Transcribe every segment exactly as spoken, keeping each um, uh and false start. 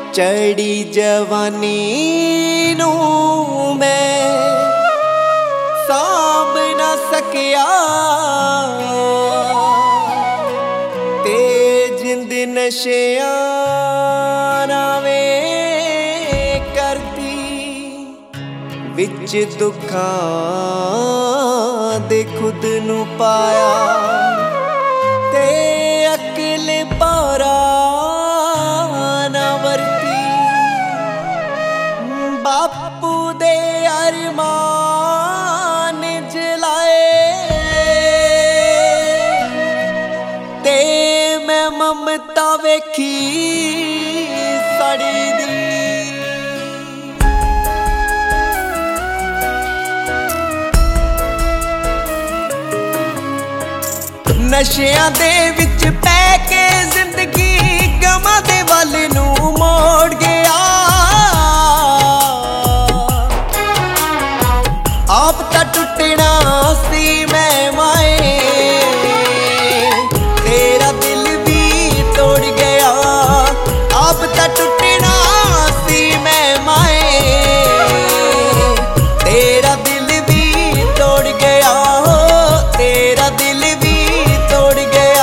चढ़ी जवानी नू मैं सांभ ना सकिया ते जिंद नशियां नावे करती विच दुखां दे खुद नू पाया ते अकल पारा ना वरती बापू दे अरमान जलाए ते मैं ममता वेखी सड़ी दी नशियां दे विच पै के जिंदगी गमां दे वल नू मोड़ गया आप तां टुटना सी मैं माए तेरा दिल भी तोड़ गया आप तां टुटना सी मैं माए तेरा दिल भी तोड़ गया तेरा दिल भी तोड़ गया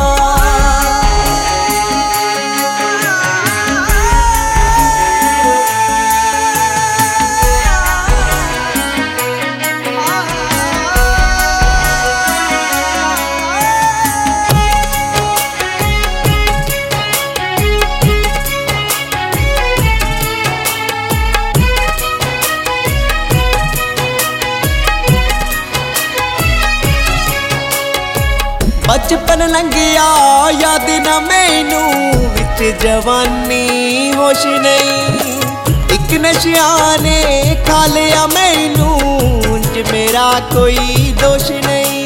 बचपन लंघिया याद न मैनू विच जवानी होश नहीं एक नशियां ने खा लिया मैनू ज मेरा कोई दोष नहीं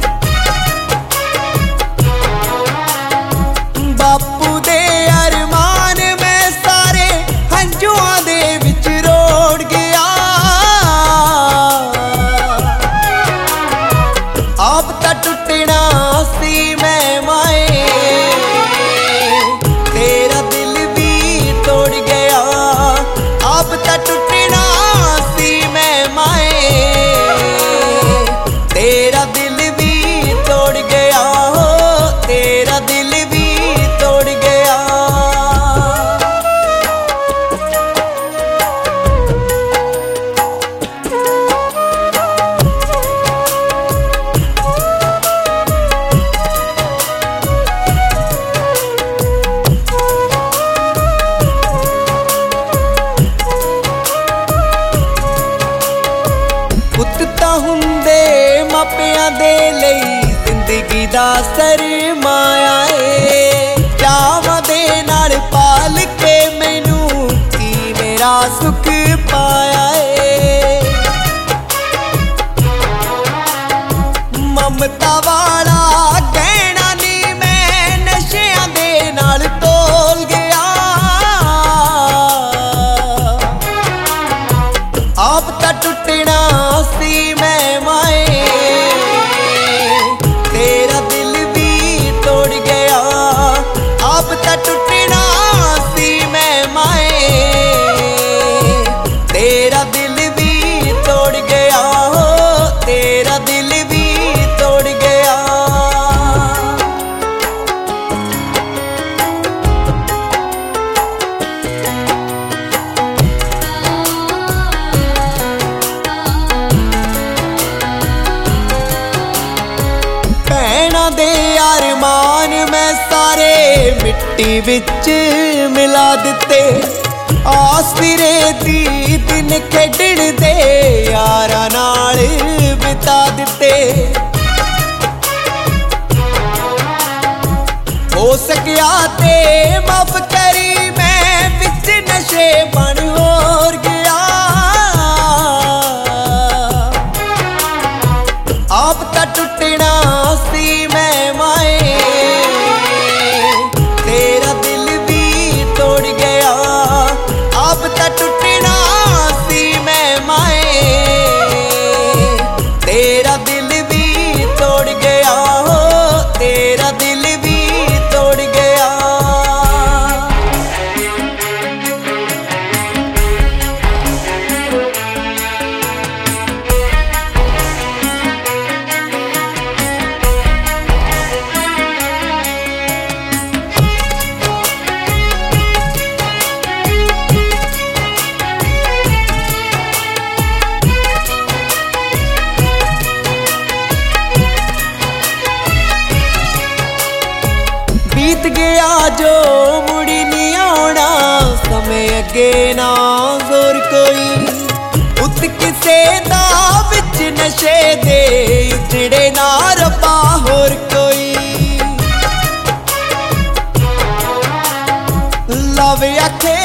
बापू दे अरमान मैं सारे हंजुआं दे विच रोड़ गया आप तां टुटना सी मैं माए तेरा दिल भी तोड़ गया आप तां टुटना सी मैं माए तेरा दिल भी तोड़ गया तेरा दिल भी तोड़ गया हुंदे मापियां दे लई जिंदगी दा सरमाया ए चावां दे नाल पाल के मैनू की मेरा सुख पाया ए ममता वाला गहना नी मैं नशियां दे नाल तोल गया आप तां टुटना सी मैं माए तेरा दिल भी तोड़ गया आप तां टुटना सी मैं माए तेरा दिल भी तोड़ गया तेरा दिल भी तोड़ गया दे अरमान मैं सारे मिट्टी विच मिला दिते आस फिरे दी दिन खेडण दे यारा नाल बिता दिते हो सकिया ते माफ करी मैं विच नशे बन होर गया आप तां टुटना सी मैं माए तेरा दिल भी तोड़ गया आप तां टुटना सी मैं माए तेरा दिल भी तोड़ गया तेरा दिल भी तोड़ गया। लगे ना जोर कोई उत किसे दा विच नशे दे उजड़े ना रब्बा होर कोई लव आखे